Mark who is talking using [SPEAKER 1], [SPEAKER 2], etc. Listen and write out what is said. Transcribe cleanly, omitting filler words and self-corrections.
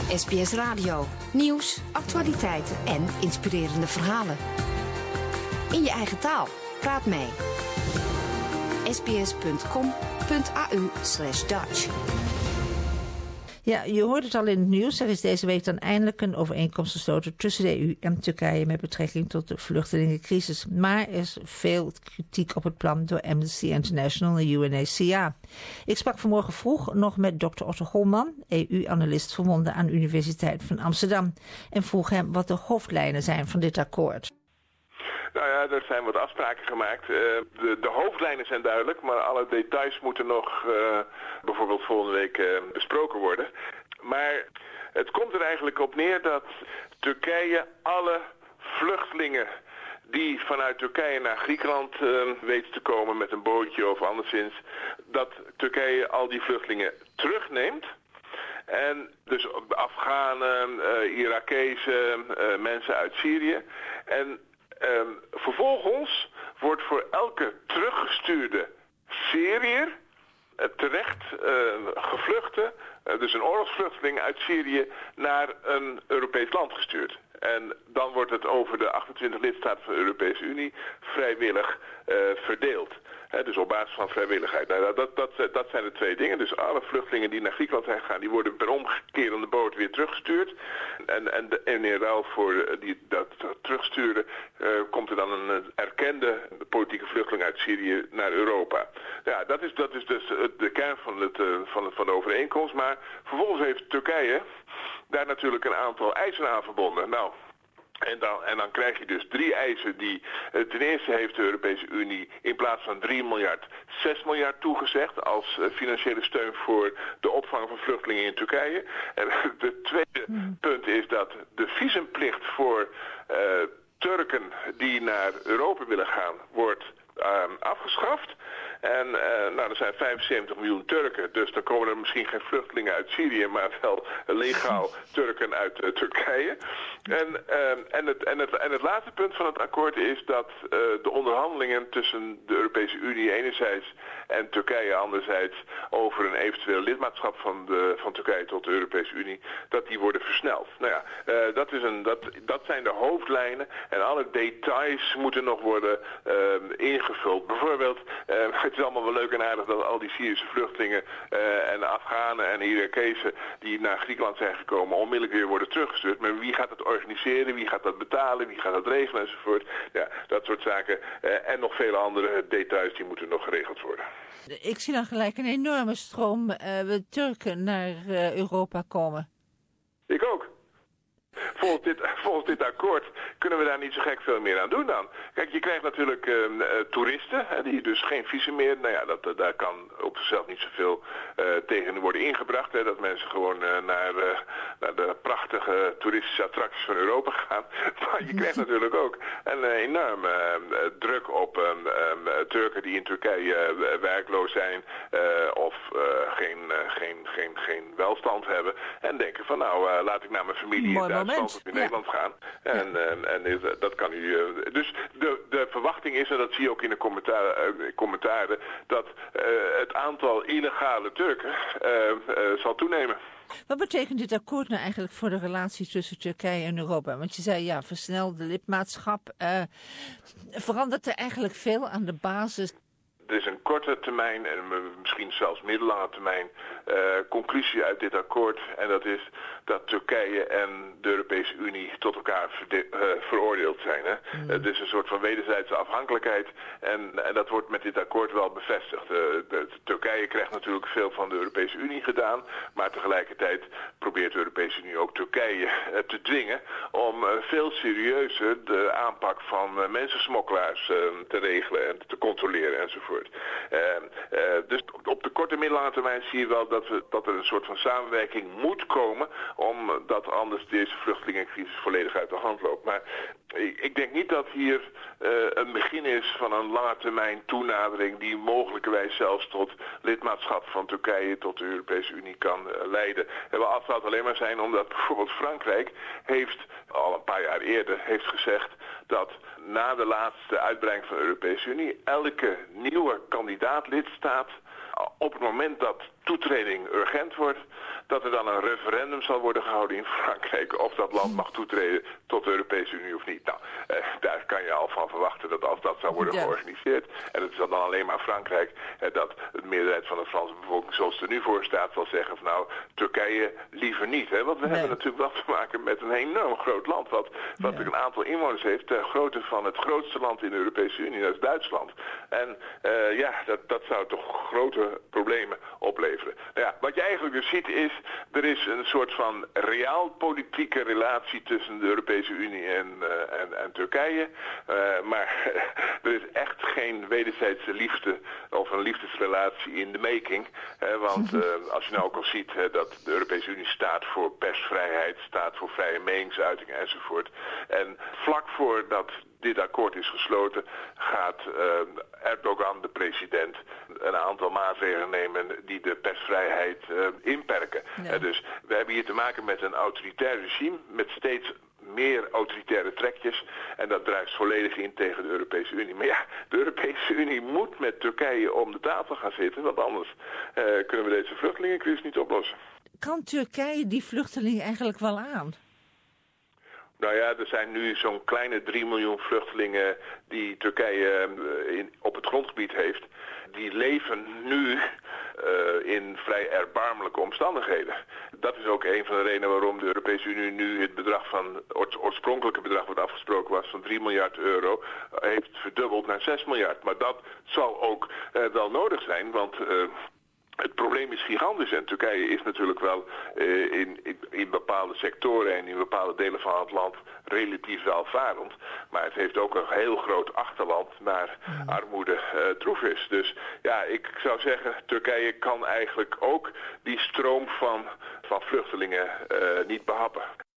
[SPEAKER 1] SBS Radio. Nieuws, actualiteiten en inspirerende verhalen. In je eigen taal. Praat mee. sbs.com.au/Dutch.
[SPEAKER 2] Ja, je hoort het al in het nieuws. Er is deze week dan eindelijk een overeenkomst gesloten tussen de EU en Turkije met betrekking tot de vluchtelingencrisis. Maar er is veel kritiek op het plan door Amnesty International en UNHCR. Ik sprak vanmorgen vroeg nog met Dr. Otto Holman, EU-analyst verbonden aan de Universiteit van Amsterdam, en vroeg hem wat de hoofdlijnen zijn van dit akkoord.
[SPEAKER 3] Nou ja, er zijn wat afspraken gemaakt. De hoofdlijnen zijn duidelijk, maar alle details moeten nog bijvoorbeeld volgende week besproken worden. Maar het komt er eigenlijk op neer dat Turkije alle vluchtelingen die vanuit Turkije naar Griekenland weet te komen met een bootje of anderszins, dat Turkije al die vluchtelingen terugneemt. En dus Afghanen, Irakezen, mensen uit Syrië. En vervolgens wordt voor elke teruggestuurde Syriër terecht gevluchte, dus een oorlogsvluchteling uit Syrië, naar een Europees land gestuurd. En dan wordt het over de 28 lidstaten van de Europese Unie vrijwillig verdeeld. Dus op basis van vrijwilligheid. Nou, dat zijn de twee dingen. Dus alle vluchtelingen die naar Griekenland zijn gegaan, die worden per omgekeerde boot weer teruggestuurd. En in ruil voor dat terugsturen komt er dan een erkende politieke vluchteling uit Syrië naar Europa. Ja, dat is dus de kern van de overeenkomst. Maar vervolgens heeft Turkije daar natuurlijk een aantal eisen aan verbonden. Nou, en dan krijg je dus 3 eisen die... ten eerste heeft de Europese Unie in plaats van 3 miljard, 6 miljard toegezegd als financiële steun voor de opvang van vluchtelingen in Turkije. En de tweede punt is dat de visumplicht voor Turken die naar Europa willen gaan wordt afgeschaft. En er zijn 75 miljoen Turken, dus dan komen er misschien geen vluchtelingen uit Syrië, maar wel legaal Turken uit Turkije. En het laatste punt van het akkoord is dat de onderhandelingen tussen de Europese Unie enerzijds en Turkije anderzijds over een eventueel lidmaatschap van Turkije tot de Europese Unie, dat die worden versneld. Nou ja, dat zijn de hoofdlijnen en alle details moeten nog worden ingevuld. Bijvoorbeeld, het is allemaal wel leuk en aardig dat al die Syrische vluchtelingen en Afghanen en Irakezen die naar Griekenland zijn gekomen onmiddellijk weer worden teruggestuurd. Maar wie gaat het organiseren, wie gaat dat betalen, wie gaat dat regelen enzovoort. Ja, dat soort zaken en nog vele andere details die moeten nog geregeld worden.
[SPEAKER 2] Ik zie dan gelijk een enorme stroom Turken naar Europa komen.
[SPEAKER 3] Ik ook. Volgens dit akkoord kunnen we daar niet zo gek veel meer aan doen dan. Kijk, je krijgt natuurlijk toeristen, die dus geen visum meer. Nou ja, daar kan op zichzelf niet zoveel tegen worden ingebracht. Hè, dat mensen gewoon naar de prachtige toeristische attracties van Europa gaan. Maar je krijgt natuurlijk ook een enorme druk op Turken die in Turkije werkloos zijn of geen welstand hebben. En denken van nou, laat ik naar mijn familie in Duitsland of in Nederland gaan. En dat kan u. Dus de verwachting is, en dat zie je ook in de commentaren, dat het aantal illegale Turken zal toenemen.
[SPEAKER 2] Wat betekent dit akkoord nou eigenlijk voor de relatie tussen Turkije en Europa? Want je zei ja, versnelde lidmaatschap. Verandert er eigenlijk veel aan de basis?
[SPEAKER 3] Er is een korte termijn en misschien zelfs middellange termijn conclusie uit dit akkoord. En dat is dat Turkije en de Europese Unie tot elkaar veroordeeld zijn. Hè? Het is een soort van wederzijdse afhankelijkheid. En dat wordt met dit akkoord wel bevestigd. Turkije krijgt natuurlijk veel van de Europese Unie gedaan. Maar tegelijkertijd probeert de Europese Unie ook Turkije te dwingen om veel serieuzer de aanpak van mensensmokkelaars te regelen en te controleren enzovoort. Dus op de korte en middellange termijn zie je wel dat er een soort van samenwerking moet komen, omdat anders deze vluchtelingencrisis volledig uit de hand loopt. Maar ik denk niet dat hier een begin is van een lange termijn toenadering die mogelijkerwijs zelfs tot lidmaatschap van Turkije tot de Europese Unie kan leiden. En wel zou het alleen maar zijn omdat bijvoorbeeld Frankrijk heeft al een paar jaar eerder gezegd dat na de laatste uitbreiding van de Europese Unie elke nieuwe kandidaat-lidstaat op het moment dat toetreding urgent wordt, dat er dan een referendum zal worden gehouden in Frankrijk of dat land mag toetreden tot de Europese Unie of niet. Nou, daar kan je al van verwachten dat als dat zou worden georganiseerd, en het is dan alleen maar Frankrijk, dat de meerderheid van de Franse bevolking zoals het er nu voor staat zal zeggen van nou, Turkije liever niet. Hè? Want we hebben natuurlijk wel te maken met een enorm groot land wat een aantal inwoners heeft ter grootte van het grootste land in de Europese Unie, dat is Duitsland. En dat zou toch grote problemen opleveren. Nou ja, wat je eigenlijk dus ziet is, er is een soort van realpolitieke relatie tussen de Europese Unie en Turkije. Maar er is echt geen wederzijdse liefde of een liefdesrelatie in de making. Want als je nou ook al ziet dat de Europese Unie staat voor persvrijheid, staat voor vrije meningsuiting enzovoort. En vlak voordat dit akkoord is gesloten, gaat Erdogan, de president, een aantal maatregelen nemen die de persvrijheid inperken.
[SPEAKER 2] Ja.
[SPEAKER 3] Dus we hebben hier te maken met een autoritair regime met steeds meer autoritaire trekjes. En dat druist volledig in tegen de Europese Unie. Maar ja, de Europese Unie moet met Turkije om de tafel gaan zitten. Want anders kunnen we deze vluchtelingencrisis niet oplossen.
[SPEAKER 2] Kan Turkije die vluchtelingen eigenlijk wel aan?
[SPEAKER 3] Nou ja, er zijn nu zo'n kleine 3 miljoen vluchtelingen die Turkije op het grondgebied heeft. Die leven nu in vrij erbarmelijke omstandigheden. Dat is ook een van de redenen waarom de Europese Unie nu het oorspronkelijke bedrag wat afgesproken was van 3 miljard euro heeft verdubbeld naar 6 miljard. Maar dat zal ook wel nodig zijn, want het probleem is gigantisch en Turkije is natuurlijk wel in bepaalde sectoren en in bepaalde delen van het land relatief welvarend. Maar het heeft ook een heel groot achterland naar armoede troef is. Dus ja, ik zou zeggen, Turkije kan eigenlijk ook die stroom van vluchtelingen niet behappen.